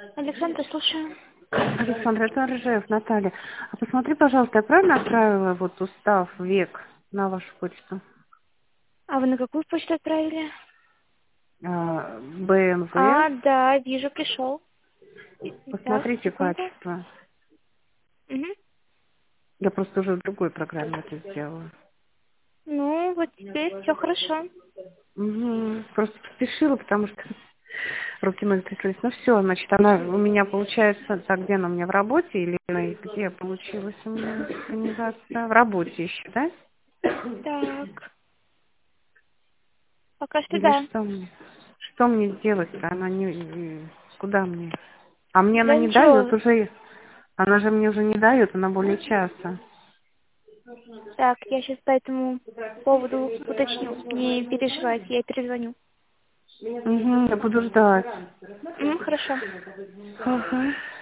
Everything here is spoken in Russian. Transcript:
Александра, слушаю. Александр, это Рыжеев, Наталья. А посмотри, пожалуйста, я правильно отправила вот устав ВЕК на вашу почту? А вы на какую почту отправили? БМВ. А, да, вижу, пришел. Так, Посмотрите секунду. качество. Угу. Я просто уже в другой программе это сделала. Ну, вот теперь все хорошо. Просто поспешила, потому что руки ноги тряслись. Ну все, значит, она у меня получается, так, где она у меня в работе или где получилась у меня организация? В работе еще, да? Так, пока что Или да. что мне? Что мне делать-то? Она куда мне? А мне она Да не дает ничего. уже. Она же мне уже не дает, она более часа. Так, я сейчас по этому поводу уточню. Не переживайте, я ей перезвоню. Я буду ждать. Хорошо. Ага.